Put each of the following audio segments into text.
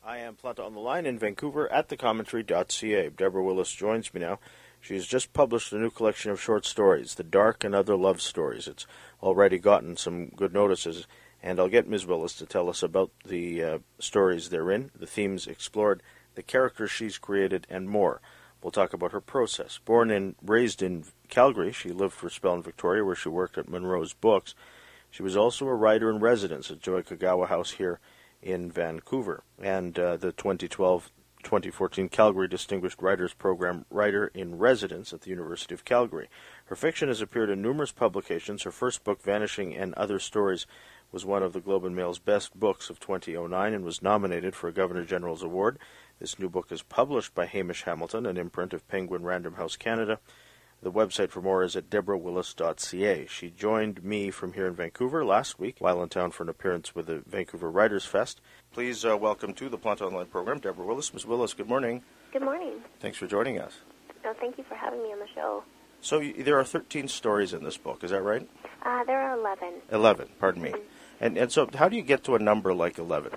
I am Planta on the Line in Vancouver at thecommentary.ca. Deborah Willis joins me now. She's just published a new collection of short stories, The Dark and Other Love Stories. It's already gotten some good notices, and I'll get Ms. Willis to tell us about the stories therein, the themes explored, the characters she's created, and more. We'll talk about her process. Born and raised in Calgary, she lived for a spell in Victoria, where she worked at Monroe's Books. She was also a writer-in-residence at Joy Kagawa House here in Vancouver, and the 2012-2014 Calgary Distinguished Writers Program Writer-in-Residence at the University of Calgary. Her fiction has appeared in numerous publications. Her first book, Vanishing and Other Stories, was one of the Globe and Mail's best books of 2009 and was nominated for a Governor General's Award. This new book is published by Hamish Hamilton, an imprint of Penguin Random House Canada. The website for more is at deborahwillis.ca. She joined me from here in Vancouver last week while in town for an appearance with the Vancouver Writers Fest. Please welcome to the Planta Online program, Deborah Willis. Ms. Willis, good morning. Good morning. Thanks for joining us. Oh, thank you for having me on the show. So there are 13 stories in this book, is that right? There are 11. 11, pardon me. Mm-hmm. And so how do you get to a number like 11?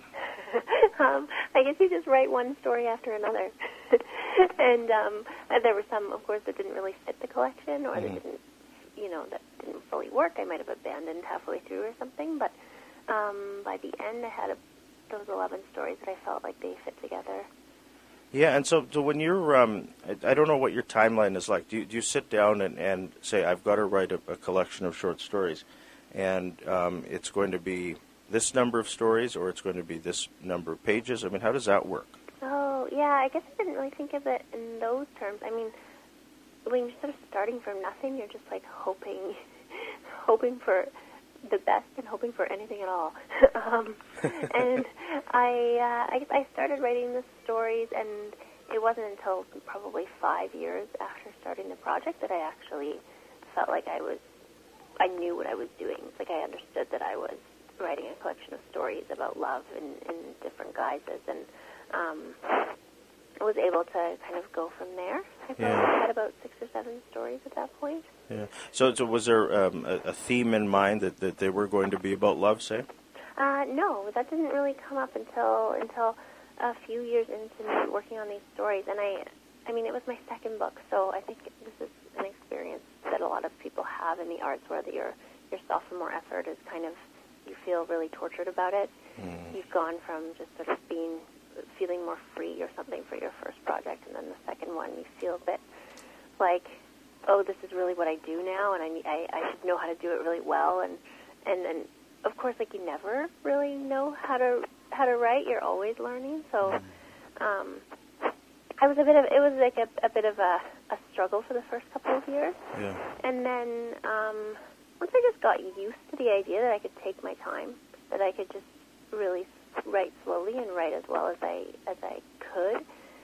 I guess you just write one story after another. And there were some, of course, that didn't really fit the collection or that didn't fully work. I might have abandoned halfway through or something. But by the end, I had those 11 stories that I felt like they fit together. Yeah, and so when you're, I don't know what your timeline is like. Do you sit down and say, I've got to write a collection of short stories, and it's going to be this number of stories, or it's going to be this number of pages? I mean, how does that work? Oh, yeah, I guess I didn't really think of it in those terms. I mean, when you're sort of starting from nothing, you're just like hoping for the best and hoping for anything at all. And I guess I started writing the stories, and it wasn't until probably 5 years after starting the project that I actually felt like I knew what I was doing. It's like I understood that I was writing a collection of stories about love in different guises, and I was able to kind of go from there. I had about 6 or 7 stories at that point. Yeah. So was there a theme in mind that they were going to be about love, say? No, that didn't really come up until a few years into me working on these stories. And I mean, it was my second book, so I think this is an experience that a lot of people have in the arts, where your sophomore effort is kind of, you feel really tortured about it. You've gone from just sort of feeling more free or something for your first project, and then the second one you feel a bit like, oh, this is really what I do now, and I should know how to do it really well, and then of course, like, you never really know how to write. You're always learning. So it was like a bit of a struggle for the first couple of years. Yeah. And then once I just got used to the idea that I could take my time, that I could just really write slowly and write as well as I could,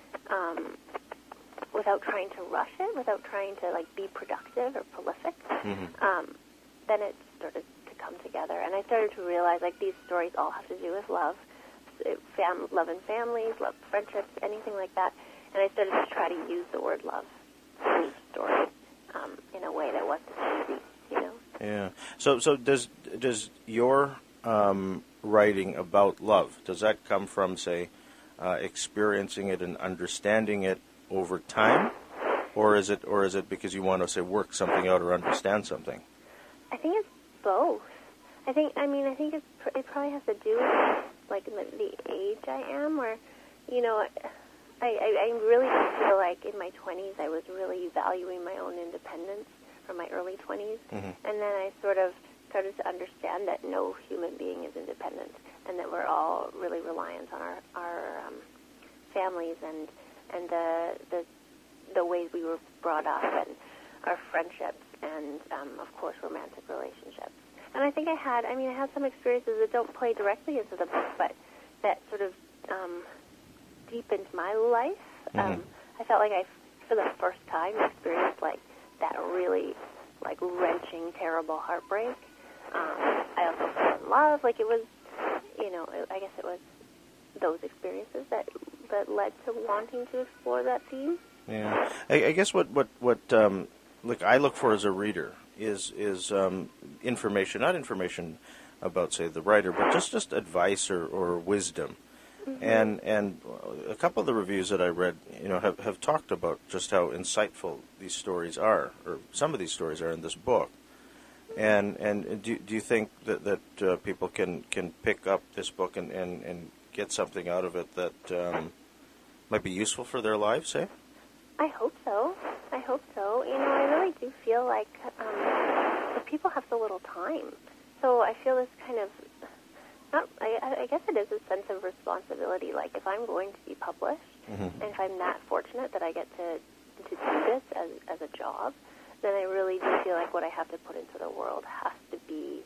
without trying to rush it, without trying to like be productive or prolific, then it started to come together. And I started to realize, like, these stories all have to do with love, love and families, love, friendships, anything like that. And I started to try to use the word love in each story in a way that wasn't easy, you know. Yeah. So does your writing about love, does that come from, say, experiencing it and understanding it over time, or is it because you want to, say, work something out or understand something? I think it's both. I think it probably has to do with, like, the age I am, where, you know, I really feel like in my 20s I was really valuing my own independence, from my early 20s, and then I sort of started to understand that no human being is independent, and that we're all really reliant on our families and the ways we were brought up, and our friendships, and of course romantic relationships. And I think I had some experiences that don't play directly into the book, but that sort of deepened my life. I felt like I, for the first time, experienced like that really like wrenching, terrible heartbreak. I also fell in love. Like, it was, you know, I guess it was those experiences that led to wanting to explore that theme. Yeah, I guess what I look for as a reader is information, not information about, say, the writer, but just advice or wisdom. And a couple of the reviews that I read, have talked about just how insightful these stories are, or some of these stories are in this book. And do you think that people can pick up this book and get something out of it that might be useful for their lives, say? I hope so. I really do feel like people have so little time. So I feel this kind of, I guess it is a sense of responsibility. Like, if I'm going to be published, and if I'm that fortunate that I get to do this as a job, then I really do feel like what I have to put into the world has to be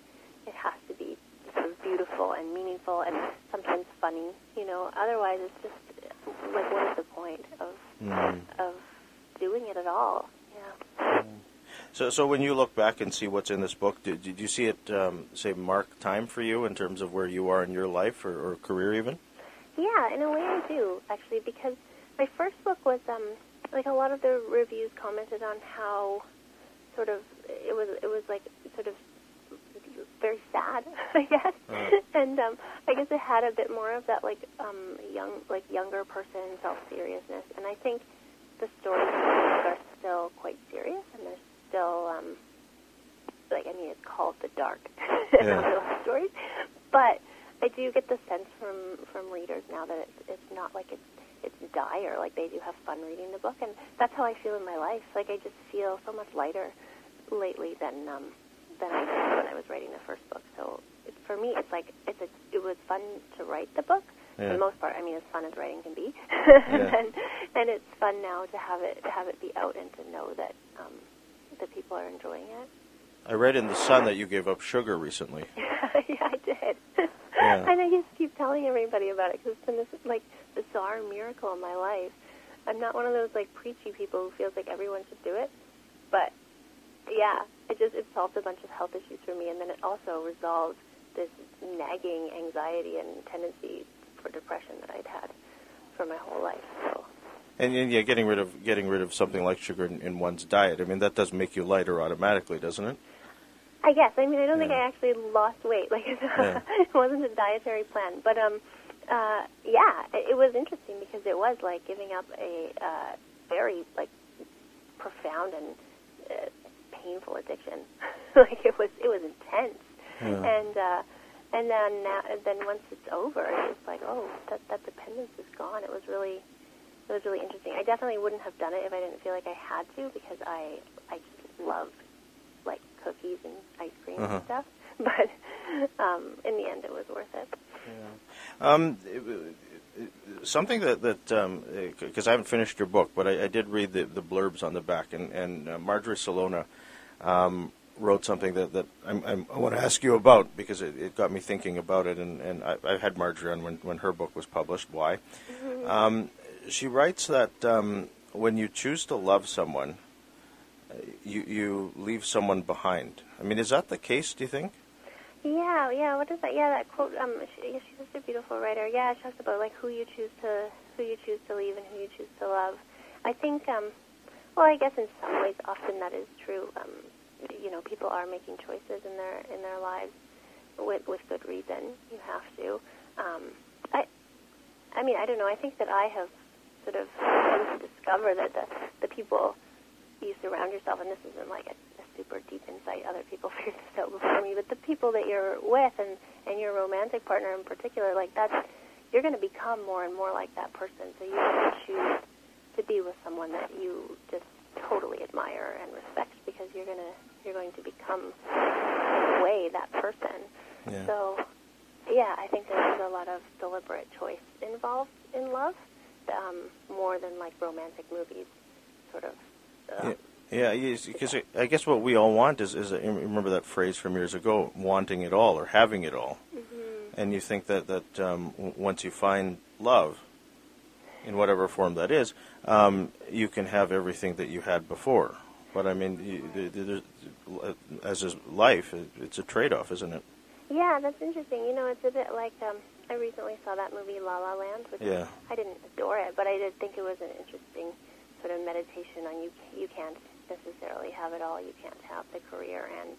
sort of beautiful and meaningful and sometimes funny. Otherwise it's just like, what is the point of doing it at all? Yeah. So when you look back and see what's in this book, did you see it, say, mark time for you in terms of where you are in your life or career even? Yeah, in a way I do, actually, because my first book was, like, a lot of the reviews commented on how sort of, it was like, sort of very sad, I guess. And I guess it had a bit more of that, like, younger person self-seriousness. And I think the stories are still quite serious, and they're still, it's called The Dark Love Stories. But I do get the sense from readers now that it's not like it's dire. Like, they do have fun reading the book, and that's how I feel in my life. Like, I just feel so much lighter lately than I did when I was writing the first book. So for me, it's like it was fun to write the book. For the most part, as fun as writing can be, and it's fun now to have it be out and to know that that people are enjoying it. I read in The Sun that you gave up sugar recently. Yeah, I did. Yeah. And I just keep telling everybody about it because it's been this, like, bizarre miracle in my life. I'm not one of those, like, preachy people who feels like everyone should do it. But, yeah, it solved a bunch of health issues for me, and then it also resolved this nagging anxiety and tendency for depression that I'd had for my whole life. So. And getting rid of something like sugar in one's diet, that does make you lighter automatically, doesn't it? I guess. I don't think I actually lost weight. Like, it wasn't a dietary plan. But, it was interesting because it was like giving up a very, like, profound and painful addiction. Like, it was intense. Yeah. And then once it's over, it's like, oh, that dependence is gone. It was really interesting. I definitely wouldn't have done it if I didn't feel like I had to, because I just love, like, cookies and ice cream and stuff. But in the end, it was worth it. Yeah. Something that because I haven't finished your book, but I did read the blurbs on the back, and Marjorie Salona wrote something that I want to ask you about, because it got me thinking about it, and I had Marjorie on when her book was published. Why? Mm-hmm. She writes that when you choose to love someone, you leave someone behind. Is that the case, do you think? Yeah. What is that? Yeah, that quote. She's such a beautiful writer. Yeah, she talks about, like, who you choose to leave and who you choose to love. I think. Well, I guess in some ways, often that is true. People are making choices in their lives with good reason. You have to. I don't know. I think that I have sort of come to discover that the people you surround yourself, and this isn't like a super deep insight, other people figured this out before me, but the people that you're with and your romantic partner in particular, like, you're going to become more and more like that person. So you have to choose to be with someone that you just totally admire and respect, because you're going to become, in a way, that person. Yeah. So, yeah, I think there's a lot of deliberate choice involved in love, more than, like, romantic movies, sort of. Yeah, because I guess what we all want is remember that phrase from years ago, wanting it all or having it all. Mm-hmm. And you think that once you find love, in whatever form that is, you can have everything that you had before. But, as is life, it's a trade-off, isn't it? Yeah, that's interesting. It's a bit like, I recently saw that movie La La Land, which I didn't adore it, but I did think it was an interesting sort of meditation on you can't necessarily have it all. You can't have the career and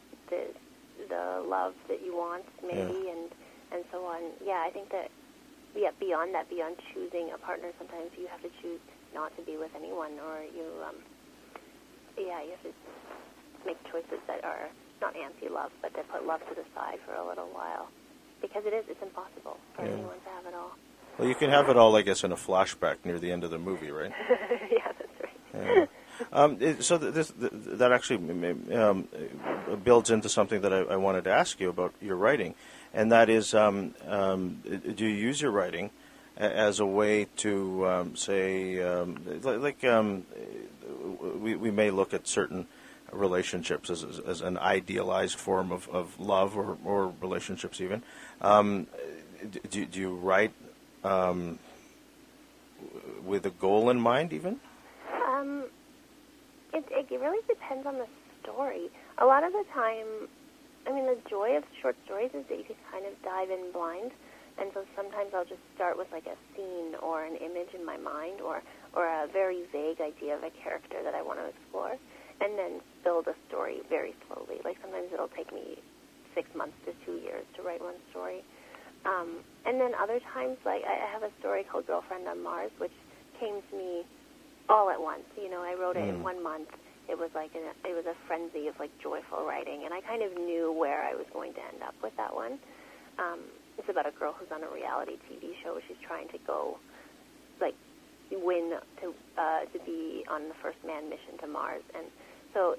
the love that you want, maybe, and so on. Yeah, I think that beyond that, beyond choosing a partner, sometimes you have to choose not to be with anyone, or you have to make choices that are not anti-love, but that put love to the side for a little while, because it's impossible for anyone to have it all. Well, you can have it all, I guess, in a flashback near the end of the movie, right? Yeah, that's right. Yeah. So that actually builds into something that I wanted to ask you about your writing, and that is, do you use your writing as a way to say, we may look at certain relationships as an idealized form of love or relationships even. Do you write with a goal in mind even? It really depends on the story. A lot of the time, I mean, the joy of short stories is that you can kind of dive in blind, and so sometimes I'll just start with like a scene or an image in my mind or a very vague idea of a character that I want to explore, and then build a story very slowly. Like sometimes it'll take me 6 months to 2 years to write one story. And then other times, like I have a story called Girlfriend on Mars, which came to me all at once. You know, I wrote it in 1 month. It was like it was a frenzy of like joyful writing, and I kind of knew where I was going to end up with that one. It's about a girl who's on a reality TV show. She's trying to go, like, win to be on the first manned mission to Mars, and so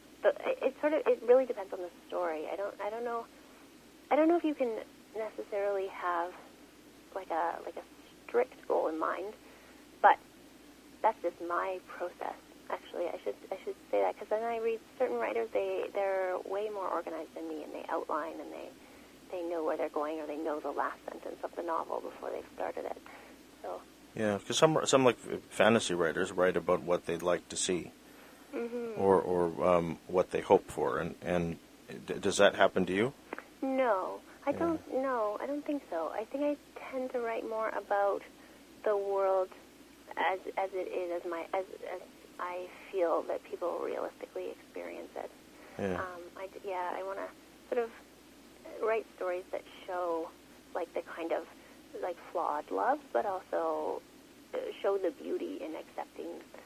it really depends on the story. I don't know if you can necessarily have like a strict goal in mind, but that's just my process. Actually, I should say that, because then I read certain writers, they're way more organized than me, and they outline and they know where they're going, or they know the last sentence of the novel before they've started it. So yeah, because some like fantasy writers write about what they'd like to see, or what they hope for, and does that happen to you? No, I don't. No, I don't think so. I think I tend to write more about the world as it is, as I feel that people realistically experience it. Yeah. I want to sort of write stories that show like the kind of like flawed love, but also show the beauty in accepting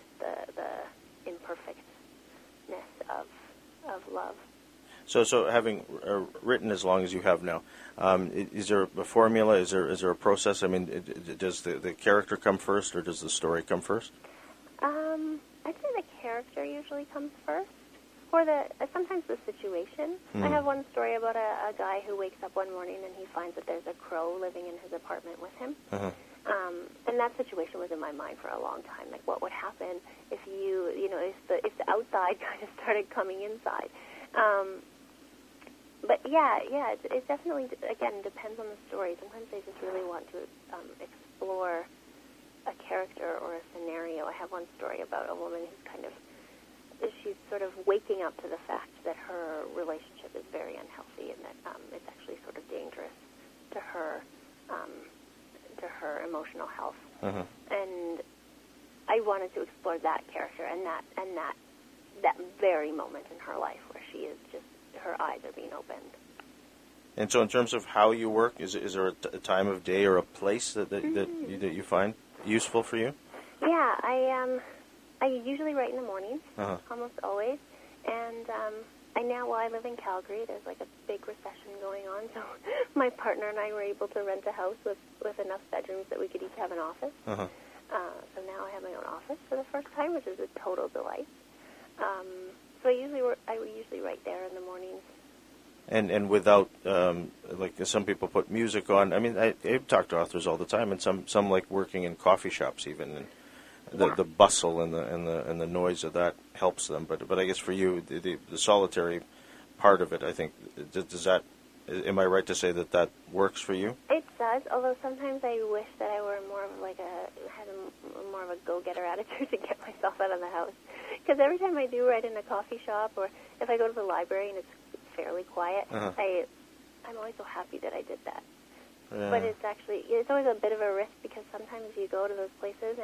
the imperfectness of love. So having written as long as you have now, is there a formula? Is there a process? I mean, does the character come first, or does the story come first? I'd say the character usually comes first, or sometimes the situation. I have one story about a guy who wakes up one morning and he finds that there's a crow living in his apartment with him. And that situation was in my mind for a long time. Like, what would happen if if the outside kind of started coming inside? But it definitely, again, depends on the story. Sometimes I just really want to explore a character or a scenario. I have one story about a woman who's she's sort of waking up to the fact that her relationship is very unhealthy, and that it's actually sort of dangerous to her emotional health. And I wanted to explore that character and that very moment in her life where she is just, her eyes are being opened. And so, in terms of how you work, is there a time of day or a place that you find useful for you? Yeah, I usually write in the mornings, almost always, and I live in Calgary. There's like a big recession going on, so my partner and I were able to rent a house with enough bedrooms that we could each have an office. So now I have my own office for the first time, which is a total delight. So I usually write there in the mornings. And without, like some people put music on. I mean, I talk to authors all the time, and some like working in coffee shops even, and the bustle and the noise of that helps them. But I guess for you, the solitary part of it, I think, does that? Am I right to say that works for you? It does. Although sometimes I wish that I were more of more of a go-getter attitude to get myself out of the house. Because every time I do write in a coffee shop, or if I go to the library and it's fairly quiet, I'm always so happy that I did that. Yeah. But it's always a bit of a risk, because sometimes you go to those places and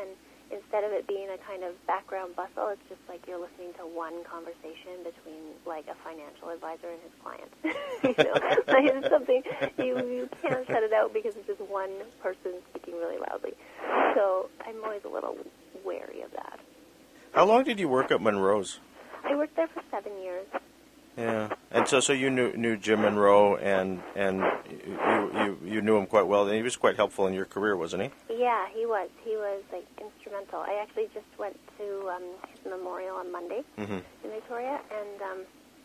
instead of it being a kind of background bustle, it's just like you're listening to one conversation between like a financial advisor and his client. Like it's something you can't shut it out because it's just one person speaking really loudly. So I'm always a little wary of that. How long did you work at Monroe's? I worked there for 7 years. Yeah, and so you knew Jim Monroe, and you knew him quite well, and he was quite helpful in your career, wasn't he? Yeah, he was. He was like instrumental. I actually just went to his memorial on Monday in Victoria, and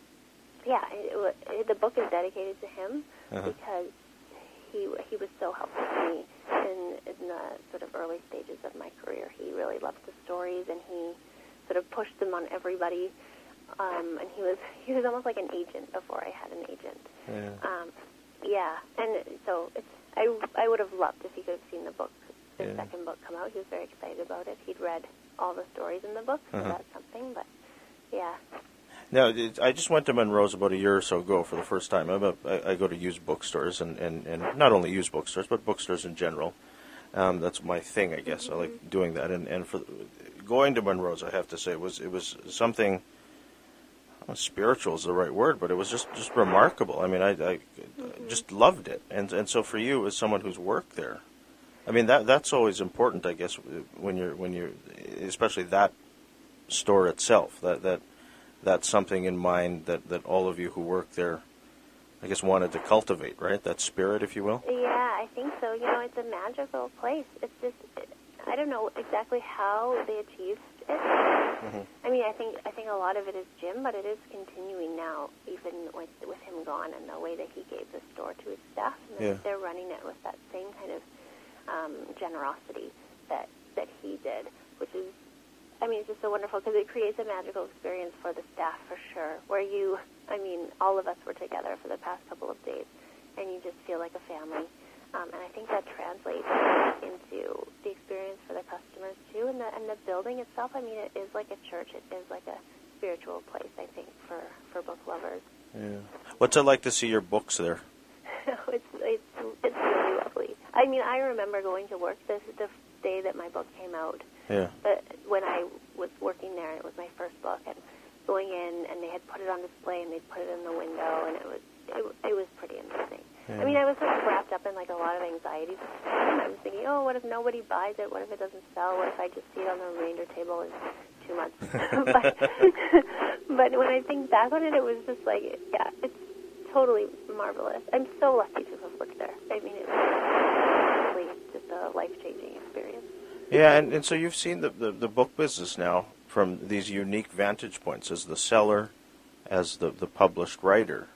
the book is dedicated to him because he was so helpful to me in the sort of early stages of my career. He really loved the stories, and he sort of pushed them on everybody. And he was almost like an agent before I had an agent. Yeah. And so I would have loved if he could have seen the book, the second book come out. He was very excited about it. He'd read all the stories in the book, so that's something. But yeah. Now, I just went to Monroe's about a year or so ago for the first time. I go to used bookstores, and not only used bookstores, but bookstores in general. That's my thing, I guess. I like doing that. And for going to Monroe's, I have to say, it was something. Spiritual is the right word, but it was just remarkable. I mean, I just loved it, and so for you as someone who's worked there, I mean that's always important, I guess, when you're especially that store itself, that's something in mind that all of you who work there, I guess, wanted to cultivate, right? That spirit, if you will. Yeah, I think so. It's a magical place. It's just I don't know exactly how they achieved it. I mean, I think a lot of it is Jim, but it is continuing now, even with him gone, and the way that he gave the store to his staff, and they're running it with that same kind of generosity that he did, which is, I mean, it's just so wonderful because it creates a magical experience for the staff for sure. Where all of us were together for the past couple of days, and you just feel like a family. And I think that translates into the experience for the customers too, and the building itself. I mean, it is like a church. It is like a spiritual place, I think, for book lovers. Yeah. What's it like to see your books there? It's really lovely. I mean, I remember going to work the day that my book came out. Yeah. But when I was working there, it was my first book, and going in, and they had put it on display, and they'd put it in the window, and it was pretty amazing. Yeah. I mean, I was sort of wrapped up in like a lot of anxiety. I was thinking, oh, what if nobody buys it? What if it doesn't sell? What if I just see it on the remainder table in 2 months? but when I think back on it, it was just like, yeah, it's totally marvelous. I'm so lucky to have worked there. I mean, it was really just a life-changing experience. Yeah, and so you've seen the book business now from these unique vantage points as the seller, as the published writer.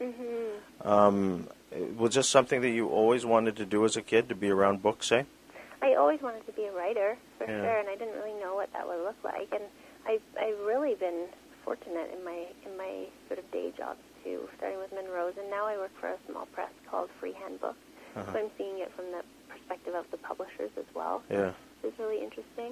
Was this something that you always wanted to do as a kid, to be around books, say? I always wanted to be a writer, for sure, and I didn't really know what that would look like. And I've really been fortunate in my sort of day jobs, too, starting with Monroe's, and now I work for a small press called Freehand Books, so I'm seeing it from the perspective of the publishers as well. Yeah. It's really interesting.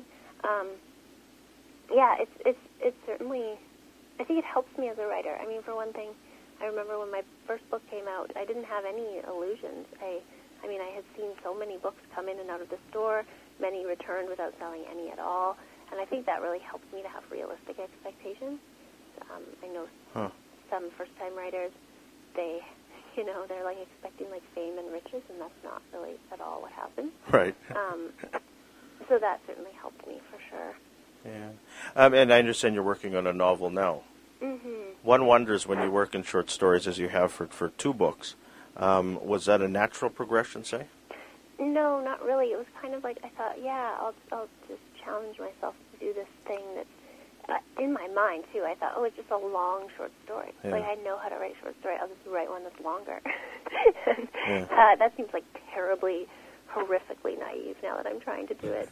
Yeah, it's certainly, I think it helps me as a writer. I mean, for one thing, I remember when my first book came out, I didn't have any illusions. I mean, I had seen so many books come in and out of the store, many returned without selling any at all, and I think that really helped me to have realistic expectations. I know some first-time writers, they're like expecting like fame and riches, and that's not really at all what happens. Right. So that certainly helped me for sure. Yeah. And I understand you're working on a novel now. One wonders when you work in short stories, as you have for 2 books, was that a natural progression, say? No, not really. It was kind of like I thought, I'll just challenge myself to do this thing that's in my mind, too. I thought, it's just a long short story. Yeah. Like, I know how to write short story. I'll just write one that's longer. That seems like terribly, horrifically naive now that I'm trying to do it.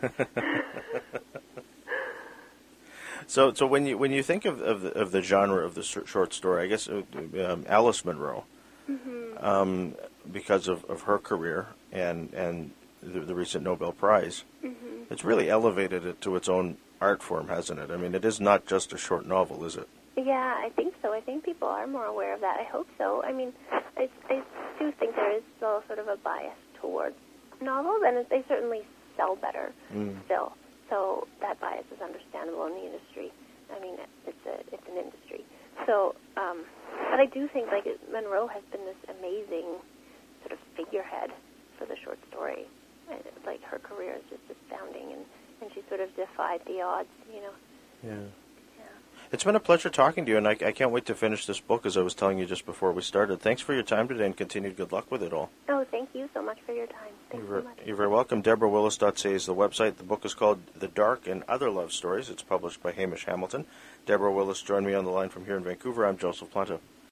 So when you think of the genre of the short story, I guess Alice Munro, because of her career and the recent Nobel Prize, it's really elevated it to its own art form, hasn't it? I mean, it is not just a short novel, is it? Yeah, I think so. I think people are more aware of that. I hope so. I mean, I do think there is still sort of a bias towards novels, and they certainly sell better still. So that bias is understandable in the industry. I mean, it's an industry. So, but I do think like Munro has been this amazing sort of figurehead for the short story. Like her career is just astounding, and she sort of defied the odds, you know. Yeah. It's been a pleasure talking to you, and I can't wait to finish this book, as I was telling you just before we started. Thanks for your time today, and continued good luck with it all. Oh, thank you so much for your time. Thanks so much. You're very welcome. DeborahWillis.ca is the website. The book is called The Dark and Other Love Stories. It's published by Hamish Hamilton. Deborah Willis joined me on the line from here in Vancouver. I'm Joseph Planta.